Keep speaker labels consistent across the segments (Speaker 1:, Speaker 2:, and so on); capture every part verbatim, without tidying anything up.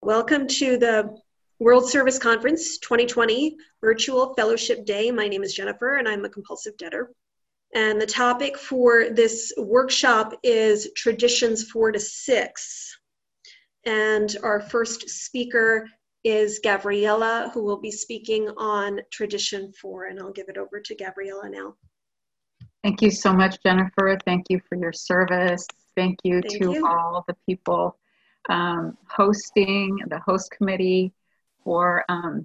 Speaker 1: Welcome to the World Service Conference twenty twenty Virtual Fellowship Day. My name is Jennifer and I'm a compulsive debtor. And the topic for this workshop is Traditions four to six. And our first speaker is Gabriella, who will be speaking on Tradition four. And I'll give it over to Gabriella now.
Speaker 2: Thank you so much, Jennifer. Thank you for your service. Thank you
Speaker 1: Thank
Speaker 2: to
Speaker 1: you.
Speaker 2: all the people um, hosting, the host committee, for um,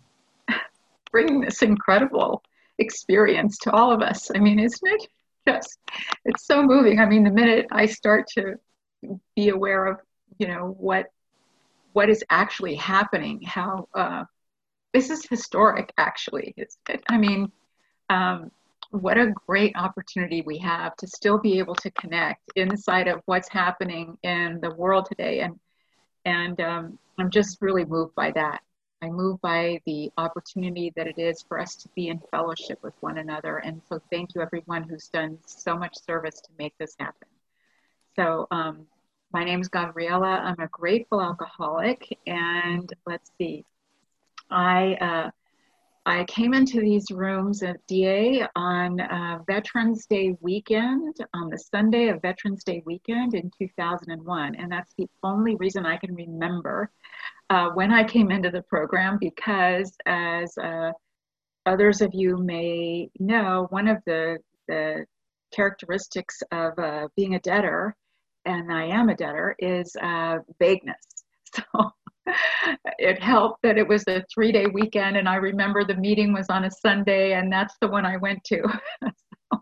Speaker 2: bringing this incredible experience to all of us. I mean, isn't it just, it's so moving. I mean, the minute I start to be aware of, you know, what what is actually happening, how uh, this is historic, actually. It's, it, I mean, um, what a great opportunity we have to still be able to connect inside of what's happening in the world today. And, and um, I'm just really moved by that. I'm moved by the opportunity that it is for us to be in fellowship with one another. And so thank you everyone who's done so much service to make this happen. So um, my name is Gabriella. I'm a grateful alcoholic. And let's see, I, uh, I came into these rooms at D A on uh, Veterans Day weekend, on the Sunday of Veterans Day weekend in two thousand one. And that's the only reason I can remember uh, when I came into the program, because as uh, others of you may know, one of the, the characteristics of uh, being a debtor, and I am a debtor, is uh, vagueness. So it helped that it was a three-day weekend, and I remember the meeting was on a Sunday, and that's the one I went to. So,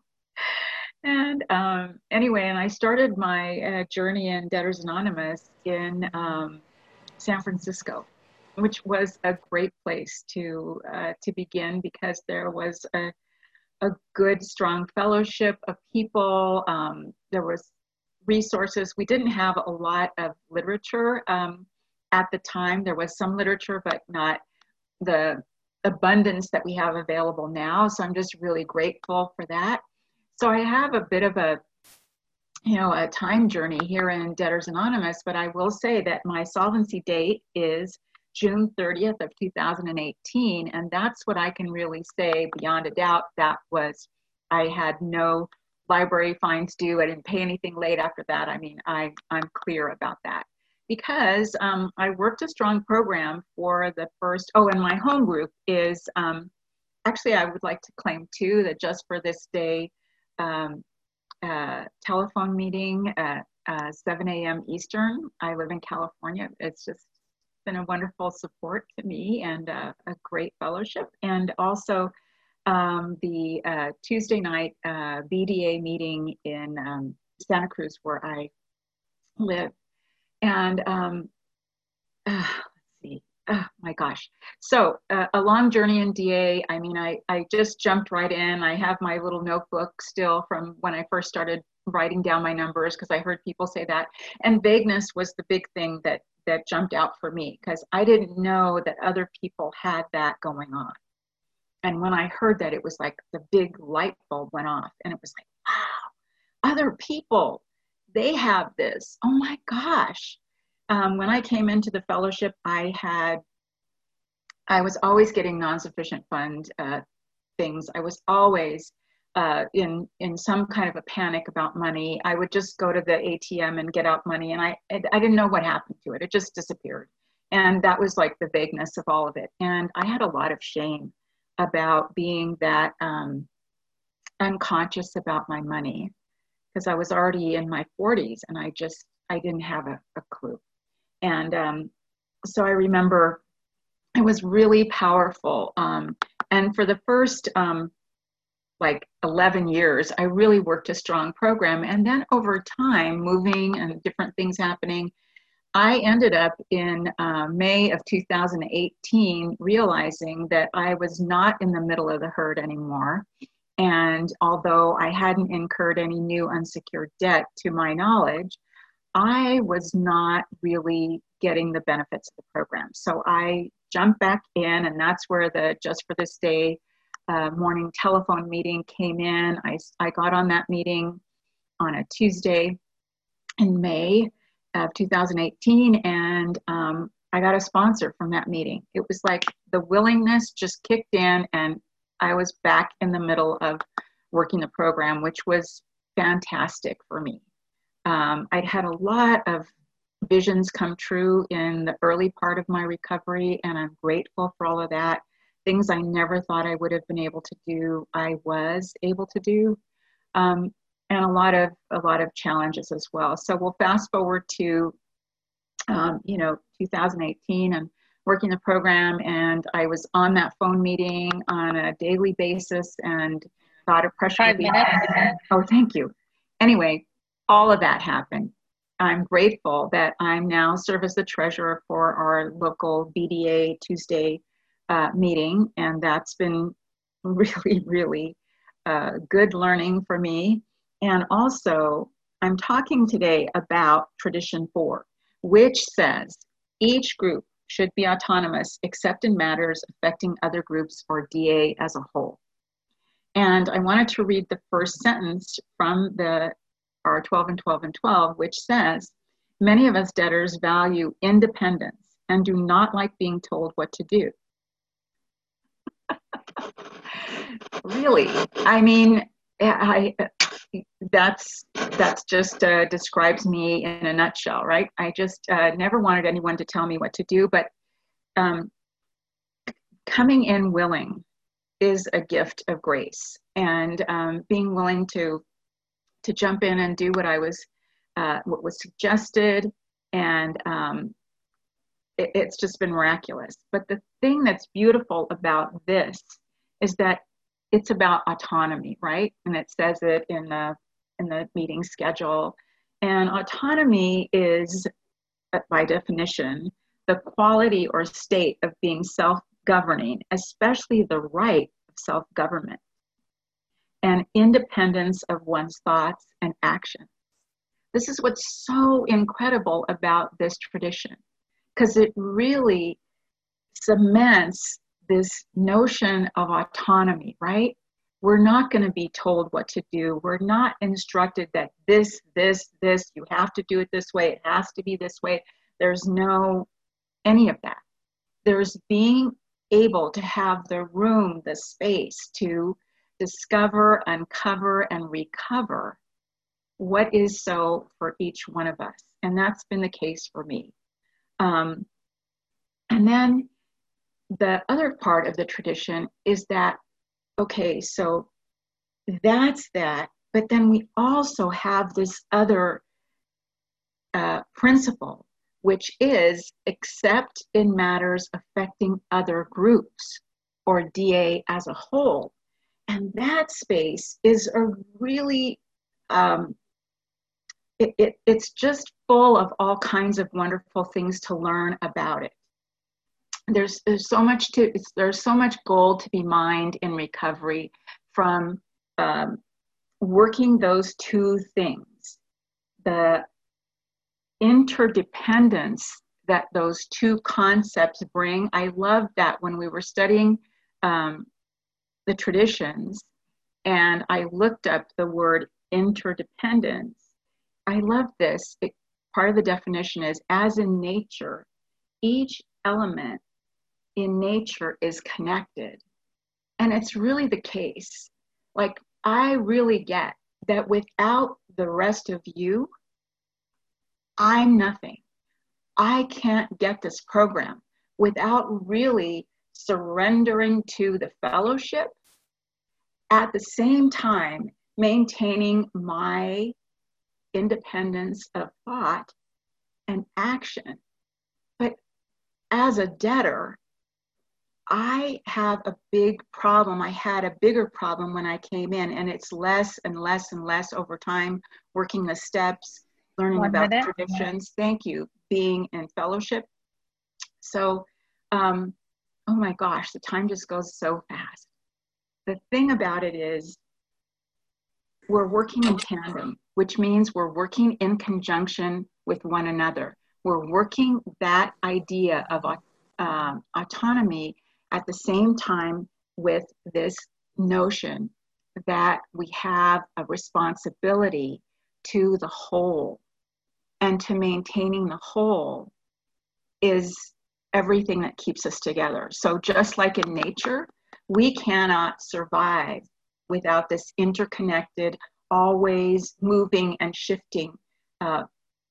Speaker 2: and um, anyway, and I started my uh, journey in Debtors Anonymous in um, San Francisco, which was a great place to uh, to begin, because there was a, a good, strong fellowship of people. Um, there was resources. We didn't have a lot of literature. Um, At the time, there was some literature, but not the abundance that we have available now. So I'm just really grateful for that. So I have a bit of a, you know, a time journey here in Debtors Anonymous, but I will say that my solvency date is June thirtieth of two thousand eighteen. And that's what I can really say beyond a doubt. That was, I had no library fines due. I didn't pay anything late after that. I mean, I, I'm clear about that. Because um, I worked a strong program for the first, oh, and my home group is, um, actually I would like to claim too, that just for this day, um, uh, telephone meeting at uh, seven A M Eastern. I live in California. It's just been a wonderful support to me, and uh, a great fellowship. And also um, the uh, Tuesday night uh, B D A meeting in um, Santa Cruz, where I live. And um, uh, let's see, oh my gosh. So uh, a long journey in D A. I mean, I, I just jumped right in. I have my little notebook still from when I first started writing down my numbers, because I heard people say that. And vagueness was the big thing that, that jumped out for me, because I didn't know that other people had that going on. And when I heard that, it was like the big light bulb went off, and it was like, wow, other people, they have this. Oh my gosh. Um, when I came into the fellowship, I had, I was always getting non-sufficient fund uh, things. I was always uh, in, in some kind of a panic about money. I would just go to the A T M and get out money, and I, I didn't know what happened to it. It just disappeared. And that was like the vagueness of all of it. And I had a lot of shame about being that um, unconscious about my money, because I was already in my forties, and I just, I didn't have a, a clue. And um, so I remember it was really powerful. Um, and for the first um, like eleven years, I really worked a strong program. And then over time, moving and different things happening, I ended up in uh, May of two thousand eighteen realizing that I was not in the middle of the herd anymore. And although I hadn't incurred any new unsecured debt to my knowledge, I was not really getting the benefits of the program. So I jumped back in, and that's where the Just for This Day uh, morning telephone meeting came in. I, I got on that meeting on a Tuesday in May of two thousand eighteen, and um, I got a sponsor from that meeting. It was like the willingness just kicked in, and I was back in the middle of working the program, which was fantastic for me. Um, I'd had a lot of visions come true in the early part of my recovery, and I'm grateful for all of that. Things I never thought I would have been able to do, I was able to do, um, and a lot of a lot of challenges as well. So we'll fast forward to, um, you know, two thousand eighteen, and working the program, and I was on that phone meeting on a daily basis, and got a pressure
Speaker 3: Five
Speaker 2: relief.
Speaker 3: minutes.
Speaker 2: Oh, thank you. Anyway, all of that happened. I'm grateful that I'm now serve as the treasurer for our local B D A Tuesday uh, meeting, and that's been really, really uh, good learning for me. And also, I'm talking today about Tradition Four, which says each group should be autonomous except in matters affecting other groups or D A as a whole. And I wanted to read the first sentence from the R twelve and twelve and twelve, which says, many of us debtors value independence and do not like being told what to do. Really, I mean, I, that's, that's just uh, describes me in a nutshell, right? I just uh, never wanted anyone to tell me what to do, but um, coming in willing is a gift of grace, and um, being willing to to jump in and do what I was, uh, what was suggested, and um, it, it's just been miraculous. But the thing that's beautiful about this is that it's about autonomy, right? And it says it in the in the meeting schedule. And autonomy is, by definition, the quality or state of being self-governing, especially the right of self-government, and independence of one's thoughts and actions. This is what's so incredible about this tradition, because it really cements this notion of autonomy, right? We're not going to be told what to do. We're not instructed that this, this, this, you have to do it this way, it has to be this way. There's no any of that. There's being able to have the room, the space to discover, uncover, and recover what is so for each one of us. And that's been the case for me. Um, and then the other part of the tradition is that, okay, so that's that, but then we also have this other uh, principle, which is except in matters affecting other groups or D A as a whole. And that space is a really, um, it, it, it's just full of all kinds of wonderful things to learn about it. There's, there's so much to, it's, there's so much gold to be mined in recovery from um, working those two things, the interdependence that those two concepts bring. I love that when we were studying um, the traditions and I looked up the word interdependence. I love this. It, part of the definition is, as in nature, each element in nature is connected. And it's really the case. Like, I really get that without the rest of you, I'm nothing. I can't get this program without really surrendering to the fellowship, at the same time maintaining my independence of thought and action. But as a debtor, I have a big problem. I had a bigger problem when I came in, and it's less and less and less over time, working the steps, learning
Speaker 3: One
Speaker 2: about
Speaker 3: minute.
Speaker 2: traditions. Thank you. Being in fellowship. So, um, oh my gosh, the time just goes so fast. The thing about it is we're working in tandem, which means we're working in conjunction with one another. We're working that idea of um, autonomy at the same time with this notion that we have a responsibility to the whole, and to maintaining the whole is everything that keeps us together. So just like in nature, we cannot survive without this interconnected, always moving and shifting, uh,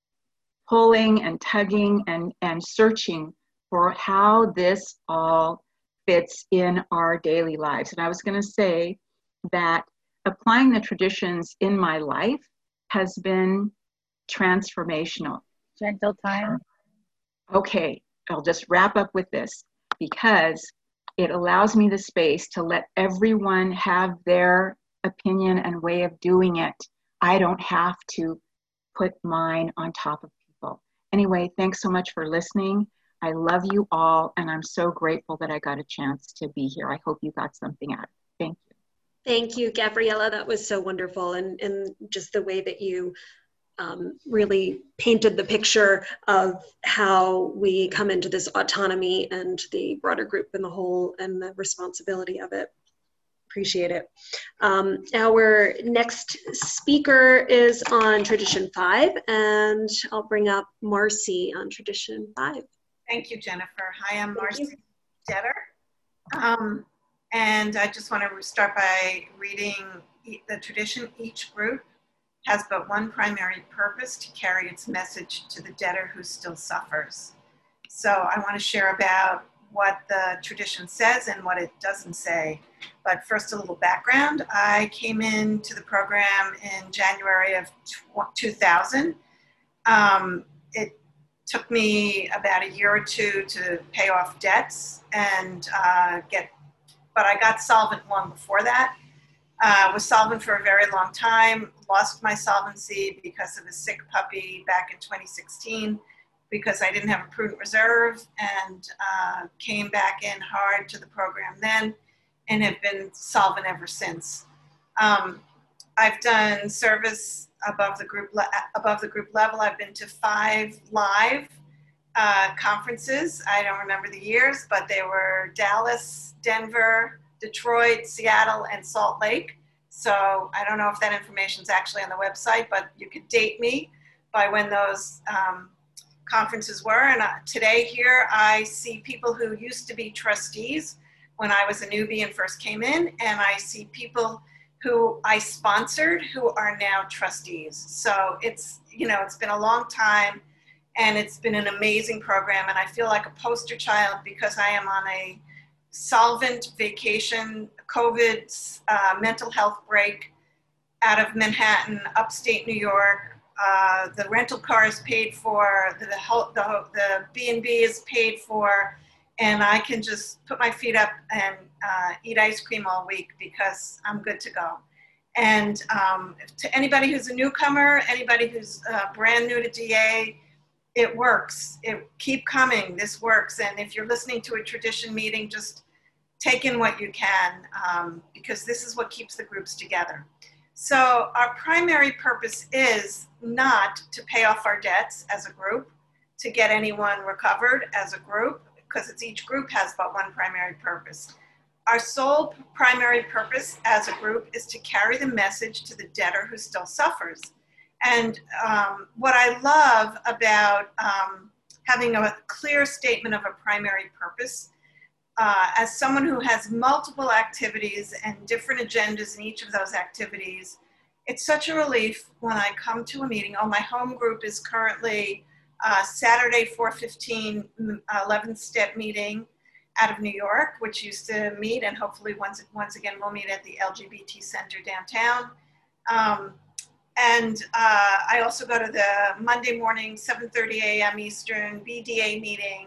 Speaker 2: pulling and tugging and, and searching for how this all fits in our daily lives. And I was going to say that applying the traditions in my life has been transformational.
Speaker 3: Gentle time.
Speaker 2: Okay, I'll just wrap up with this, because it allows me the space to let everyone have their opinion and way of doing it. I don't have to put mine on top of people. Anyway, thanks so much for listening. I love you all, and I'm so grateful that I got a chance to be here. I hope you got something out of it. Thank you.
Speaker 1: Thank you, Gabriella. That was so wonderful, and, and just the way that you um, really painted the picture of how we come into this autonomy and the broader group and the whole and the responsibility of it. Appreciate it. Um, our next speaker is on Tradition five, and I'll bring up Marcy on Tradition five.
Speaker 4: Thank you, Jennifer. Hi, I'm Marcy Detter. Um, and I just want to start by reading the tradition. Each group has but one primary purpose: to carry its message to the debtor who still suffers. So I want to share about what the tradition says and what it doesn't say. But first, a little background. I came into the program in January of two thousand. Um, it took me about a year or two to pay off debts and uh, get, but I got solvent long before that. Uh, was solvent for a very long time, lost my solvency because of a sick puppy back in twenty sixteen, because I didn't have a prudent reserve, and uh, came back in hard to the program then, and have been solvent ever since. Um, I've done service above the group le- above the group level. I've been to five live uh, conferences. I don't remember the years, but they were Dallas, Denver, Detroit, Seattle, and Salt Lake. So I don't know if that information is actually on the website, but you could date me by when those um, conferences were. And uh, today here, I see people who used to be trustees when I was a newbie and first came in, and I see people who I sponsored who are now trustees. So it's, you know, it's been a long time, and it's been an amazing program, and I feel like a poster child because I am on a solvent vacation, COVID uh, mental health break out of Manhattan, upstate New York. Uh, the rental car is paid for, the, the, the B and B is paid for, and I can just put my feet up and uh, eat ice cream all week because I'm good to go. And um, to anybody who's a newcomer, anybody who's uh, brand new to D A, it works. It, keep coming, this works. And if you're listening to a tradition meeting, just take in what you can, um, because this is what keeps the groups together. So our primary purpose is not to pay off our debts as a group, to get anyone recovered as a group, because it's each group has but one primary purpose. Our sole primary purpose as a group is to carry the message to the debtor who still suffers. And um, what I love about um, having a clear statement of a primary purpose, uh, as someone who has multiple activities and different agendas in each of those activities, it's such a relief when I come to a meeting. Oh, my home group is currently uh, Saturday, four fifteen, eleventh step meeting out of New York, which used to meet, and hopefully once, once again we'll meet at the L G B T Center downtown. Um, and uh, I also go to the Monday morning, seven thirty a m Eastern B D A meeting,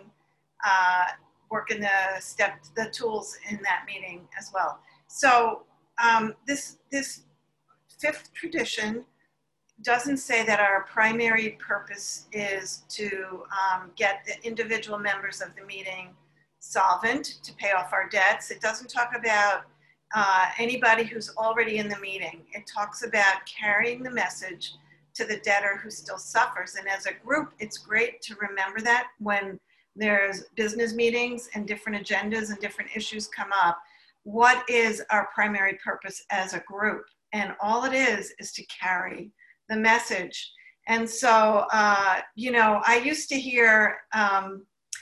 Speaker 4: uh, working the step, the tools in that meeting as well. So um, this, this fifth tradition doesn't say that our primary purpose is to um, get the individual members of the meeting solvent to pay off our debts. It doesn't talk about uh, anybody who's already in the meeting. It talks about carrying the message to the debtor who still suffers. And as a group, it's great to remember that when there's business meetings and different agendas and different issues come up. What is our primary purpose as a group? And all it is is to carry the message. And so, uh, you know, I used to hear um,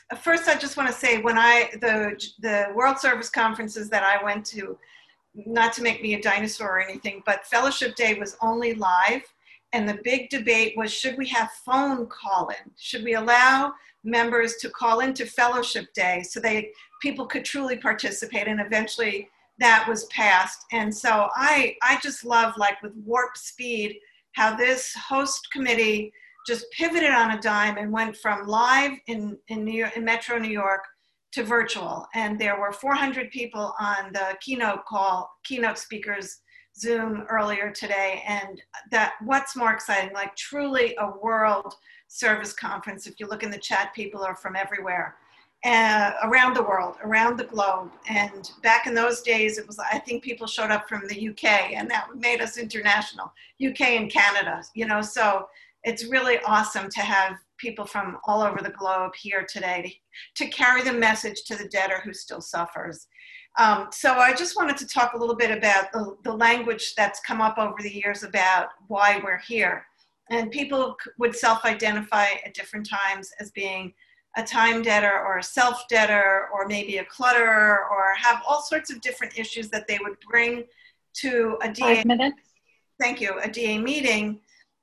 Speaker 4: first, I just want to say when I, the, the World Service conferences that I went to, not to make me a dinosaur or anything, but Fellowship Day was only live. And the big debate was, should we have phone call-in? Should we allow members to call into Fellowship Day so they people could truly participate? And eventually that was passed. And so I, I just love, like with warp speed, how this host committee just pivoted on a dime and went from live in, in, New York, in Metro New York to virtual. And there were four hundred people on the keynote call, keynote speakers Zoom earlier today. And that, what's more exciting, like truly a world service conference. If you look in the chat, people are from everywhere, uh, around the world, around the globe. And back in those days, it was, I think people showed up from the U K, and that made us international, U K and Canada, you know, so it's really awesome to have people from all over the globe here today to, to carry the message to the debtor who still suffers. Um, so I just wanted to talk a little bit about the, the language that's come up over the years about why we're here. And people would self-identify at different times as being a time debtor or a self-debtor or maybe a clutterer, or have all sorts of different issues that they would bring to a D A.
Speaker 2: Five minutes.
Speaker 4: Thank you, a D A meeting.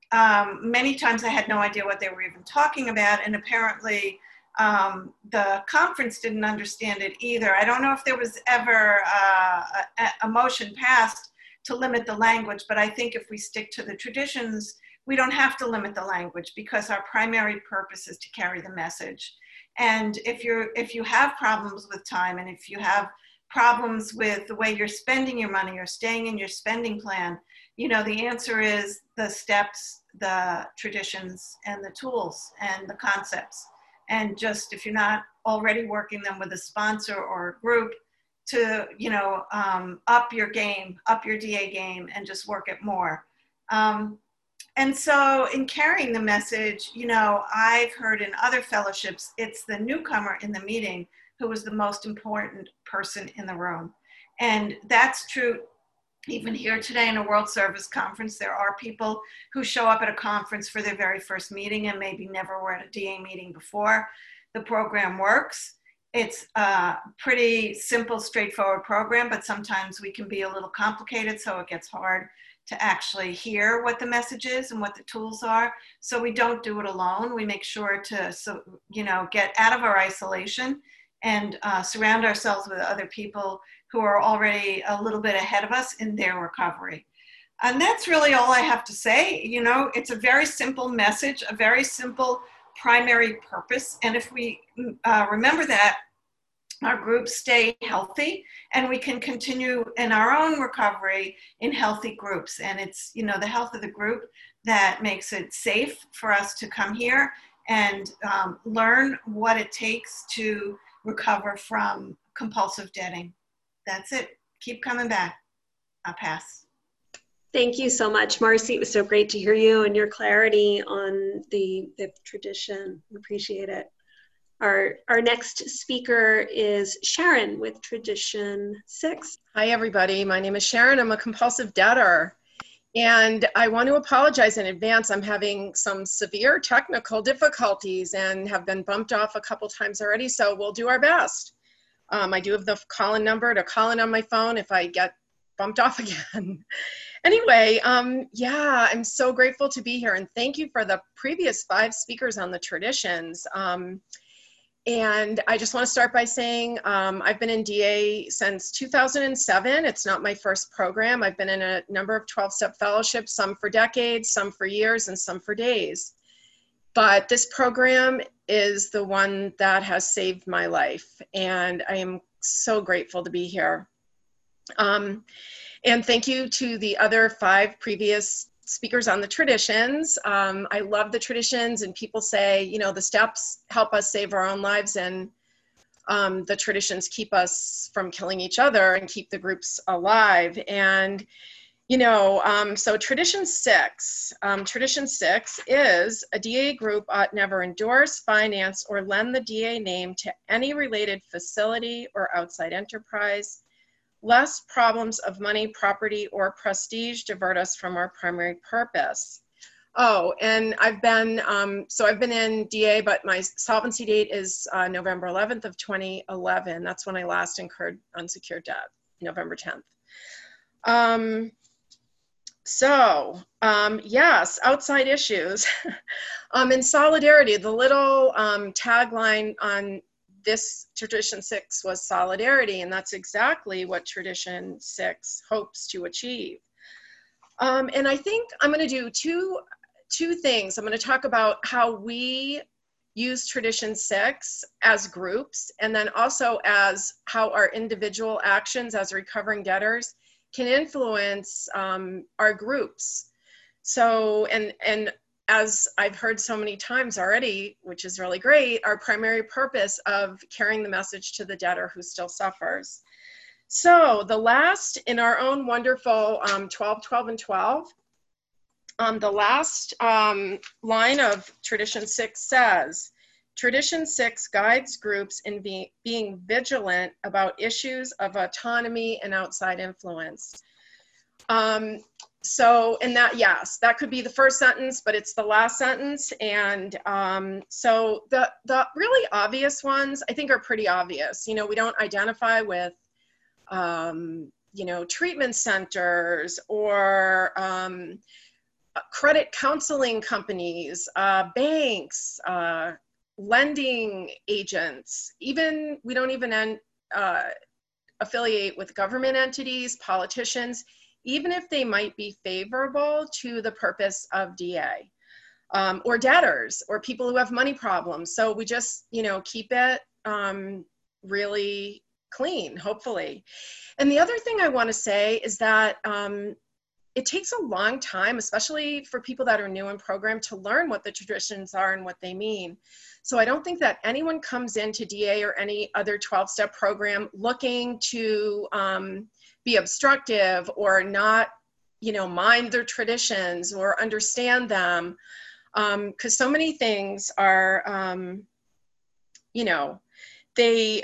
Speaker 4: Um, many times I had no idea what they were even talking about, and apparently um, the conference didn't understand it either. I don't know if there was ever uh, a, a motion passed to limit the language, but I think if we stick to the traditions, we don't have to limit the language, because our primary purpose is to carry the message. And if you're, if you have problems with time, and if you have problems with the way you're spending your money or staying in your spending plan, you know, the answer is the steps, the traditions, and the tools and the concepts. And just, if you're not already working them with a sponsor or a group, to, you know, um, up your game, up your D A game, and just work it more. Um, and so in carrying the message, you know, I've heard in other fellowships, it's the newcomer in the meeting who is the most important person in the room. And that's true even here today in a World Service Conference. There are people who show up at a conference for their very first meeting and maybe never were at a D A meeting before. The program works. It's a pretty simple, straightforward program, but sometimes we can be a little complicated, so it gets hard to actually hear what the message is and what the tools are. So we don't do it alone. We make sure to, so, you know, get out of our isolation and uh, surround ourselves with other people who are already a little bit ahead of us in their recovery. And that's really all I have to say. You know, it's a very simple message, a very simple primary purpose. And if we uh, remember that, our groups stay healthy, and we can continue in our own recovery in healthy groups. And it's, you know, the health of the group that makes it safe for us to come here and um, learn what it takes to recover from compulsive debting. That's it. Keep coming back. I'll pass.
Speaker 1: Thank you so much, Marcy. It was so great to hear you and your clarity on the, the tradition. Appreciate it. Our, our next speaker is Sharon with Tradition Six.
Speaker 3: Hi, everybody. My name is Sharon. I'm a compulsive debtor. And I want to apologize in advance. I'm having some severe technical difficulties and have been bumped off a couple times already, so we'll do our best. Um, I do have the call-in number to call in on my phone if I get bumped off again. Anyway, um, yeah, I'm so grateful to be here, and thank you for the previous five speakers on the traditions. Um, And I just want to start by saying um, I've been in D A since two thousand seven. It's not my first program. I've been in a number of twelve-step fellowships, some for decades, some for years, and some for days. But this program is the one that has saved my life, and I am so grateful to be here. Um, and thank you to the other five previous speakers on the traditions. Um, I love the traditions, and people say, you know, the steps help us save our own lives, and um, the traditions keep us from killing each other and keep the groups alive. And, you know, um, so tradition six, um, tradition six is a D A group ought never endorse, finance, or lend the D A name to any related facility or outside enterprise, lest problems of money, property, or prestige divert us from our primary purpose. Oh, and I've been, um, so I've been in D A, but my solvency date is uh, November eleventh of twenty eleven. That's when I last incurred unsecured debt, November tenth. Um, so, um, yes, outside issues. um, in solidarity, the little um, tagline on this Tradition six was solidarity, and that's exactly what Tradition six hopes to achieve. Um, and I think I'm going to do two two things. I'm going to talk about how we use Tradition six as groups, and then also as how our individual actions as recovering debtors can influence um, our groups. So, and, and as I've heard so many times already, which is really great, our primary purpose of carrying the message to the debtor who still suffers. So the last in our own wonderful um, twelve, twelve, and twelve, Um, the last um, line of Tradition six says, Tradition six guides groups in be being vigilant about issues of autonomy and outside influence. Um, so, and that, yes, that could be the first sentence, but it's the last sentence. And um, so the, the really obvious ones, I think, are pretty obvious. You know, we don't identify with, um, you know, treatment centers or um, credit counseling companies, uh, banks, uh, lending agents, even, we don't even en uh, affiliate with government entities, politicians, even if they might be favorable to the purpose of D A, um, or debtors, or people who have money problems. So we just, you know, keep it um, really clean, hopefully. And the other thing I want to say is that um, it takes a long time, especially for people that are new in program, to learn what the traditions are and what they mean. So I don't think that anyone comes into D A or any other twelve step program looking to um, be obstructive or not, you know, mind their traditions or understand them. Um, 'cause so many things are, um, you know, they,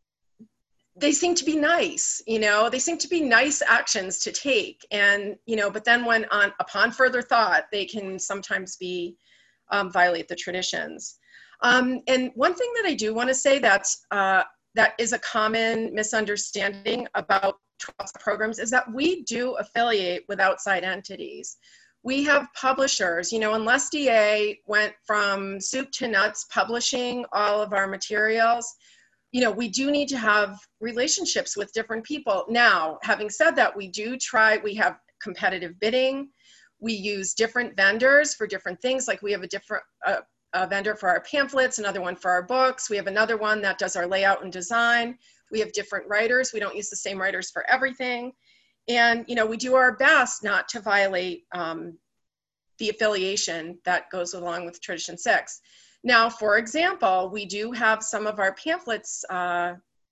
Speaker 3: they seem to be nice, you know, they seem to be nice actions to take. And, you know, but then when on, upon further thought, they can sometimes be, um, violate the traditions. Um, and one thing that I do want to say that's, uh, that is a common misunderstanding about twelve step programs is that we do affiliate with outside entities. We have publishers, you know, unless D A went from soup to nuts publishing all of our materials, you know, we do need to have relationships with different people. Now, having said that, we do try, we have competitive bidding. We use different vendors for different things. Like we have a different uh, a vendor for our pamphlets, another one for our books. We have another one that does our layout and design. We have different writers. We don't use the same writers for everything. And, you know, we do our best not to violate um, the affiliation that goes along with Tradition six. Now, for example, we do have some of our pamphlets uh,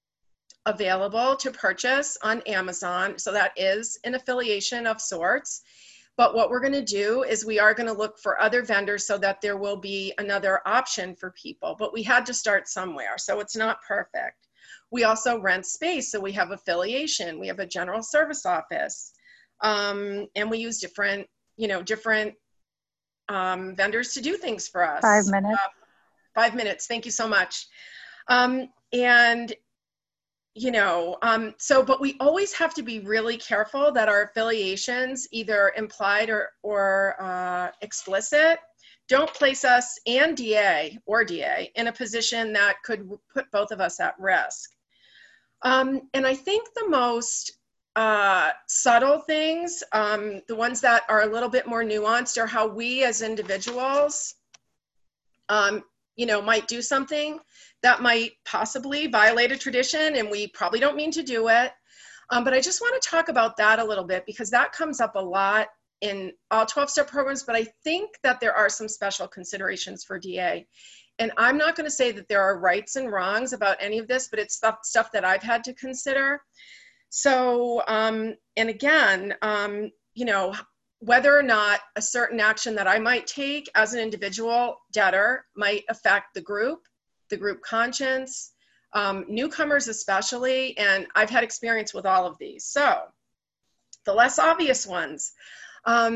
Speaker 3: available to purchase on Amazon. So that is an affiliation of sorts. But what we're going to do is we are going to look for other vendors so that there will be another option for people. But we had to start somewhere, so it's not perfect. We also rent space, so we have affiliation. We have a general service office. Um, and we use different, you know, different um, vendors to do things for us.
Speaker 5: Five minutes.
Speaker 3: Uh, five minutes. Thank you so much. Um, and, you know, um, so, but we always have to be really careful that our affiliations, either implied or, or uh, explicit, don't place us and D A or D A in a position that could put both of us at risk. Um, and I think the most uh, subtle things, um, the ones that are a little bit more nuanced, are how we as individuals, um, you know, might do something that might possibly violate a tradition, and we probably don't mean to do it. Um, but I just want to talk about that a little bit because that comes up a lot in all twelve step programs, but I think that there are some special considerations for D A. And I'm not going to say that there are rights and wrongs about any of this, but it's stuff, stuff that I've had to consider. So, um, and again, um, you know, whether or not a certain action that I might take as an individual debtor might affect the group, the group conscience, um, newcomers especially, and I've had experience with all of these. So the less obvious ones, um,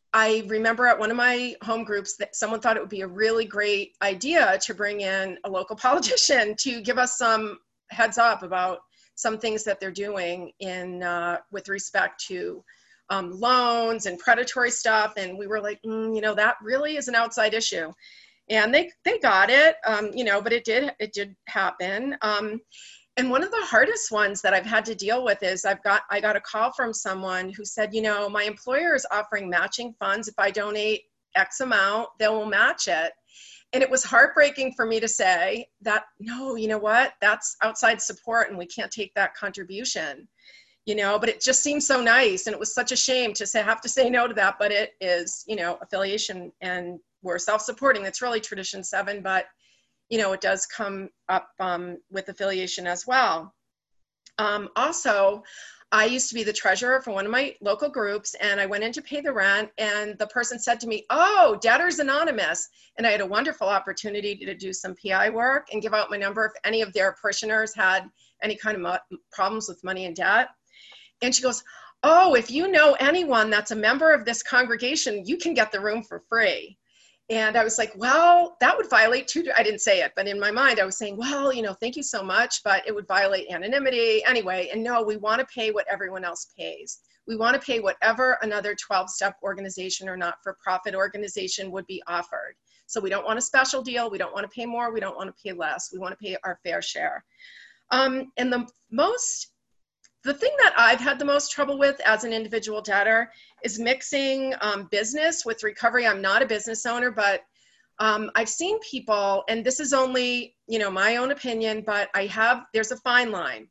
Speaker 3: I remember at one of my home groups that someone thought it would be a really great idea to bring in a local politician to give us some heads up about some things that they're doing in uh, with respect to um, loans and predatory stuff. And we were like, mm, you know, that really is an outside issue. And they they got it, um, you know, but it did it did happen. Um, And one of the hardest ones that I've had to deal with is I've got, I got a call from someone who said, you know, my employer is offering matching funds. If I donate X amount, they will match it. And it was heartbreaking for me to say that, no, you know what, that's outside support and we can't take that contribution, you know, but it just seemed so nice. And it was such a shame to say, have to say no to that, but it is, you know, affiliation and we're self-supporting. That's really tradition seven, but you know, it does come up um, with affiliation as well. Um, also, I used to be the treasurer for one of my local groups, and I went in to pay the rent, and the person said to me, oh, Debtors Anonymous. And I had a wonderful opportunity to do some P I work and give out my number if any of their parishioners had any kind of mo- problems with money and debt. And she goes, oh, if you know anyone that's a member of this congregation, you can get the room for free. And I was like, well, that would violate two, I didn't say it, but in my mind I was saying, well, you know, thank you so much, but it would violate anonymity anyway. And no, we want to pay what everyone else pays. We want to pay whatever another twelve-step organization or not-for-profit organization would be offered. So we don't want a special deal. We don't want to pay more. We don't want to pay less. We want to pay our fair share. Um, and the most, the thing that I've had the most trouble with as an individual debtor is mixing um, business with recovery. I'm not a business owner, but um, I've seen people, and this is only, you know, my own opinion, but I have, there's a fine line.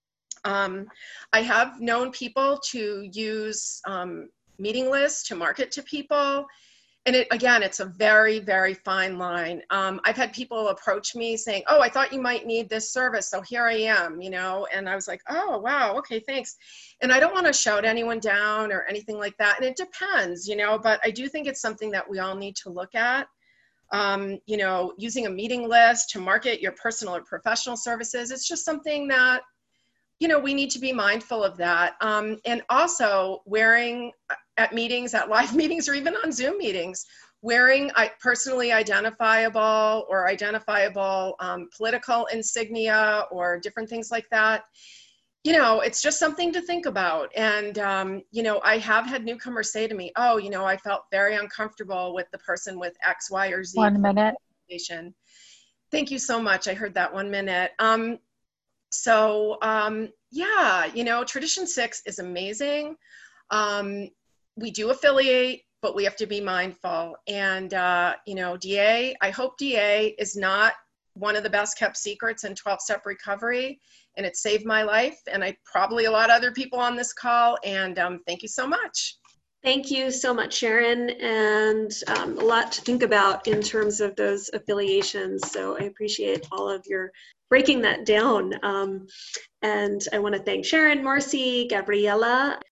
Speaker 3: Um, I have known people to use um, meeting lists to market to people. And it, again, it's a very, very fine line. Um, I've had people approach me saying, oh, I thought you might need this service, so here I am, you know, and I was like, oh, wow, okay, thanks. And I don't want to shout anyone down or anything like that. And it depends, you know, but I do think it's something that we all need to look at. Um, you know, using a meeting list to market your personal or professional services, it's just something that, you know, we need to be mindful of that. Um, and also wearing at meetings, at live meetings, or even on Zoom meetings, wearing personally identifiable or identifiable um, political insignia or different things like that. You know, it's just something to think about. And, um, you know, I have had newcomers say to me, oh, you know, I felt very uncomfortable with the person with X, Y, or Z.
Speaker 2: One minute.
Speaker 3: Thank you so much. I heard that one minute. Um, so, um, yeah, you know, Tradition six is amazing. Um, we do affiliate, but we have to be mindful. And, uh, you know, D A, I hope D A is not one of the best kept secrets in twelve-step recovery. And it saved my life, and I probably a lot of other people on this call. And um, thank you so much.
Speaker 1: Thank you so much, Sharon, and um, a lot to think about in terms of those affiliations. So I appreciate all of your breaking that down. Um, and I want to thank Sharon, Marcy, Gabriella.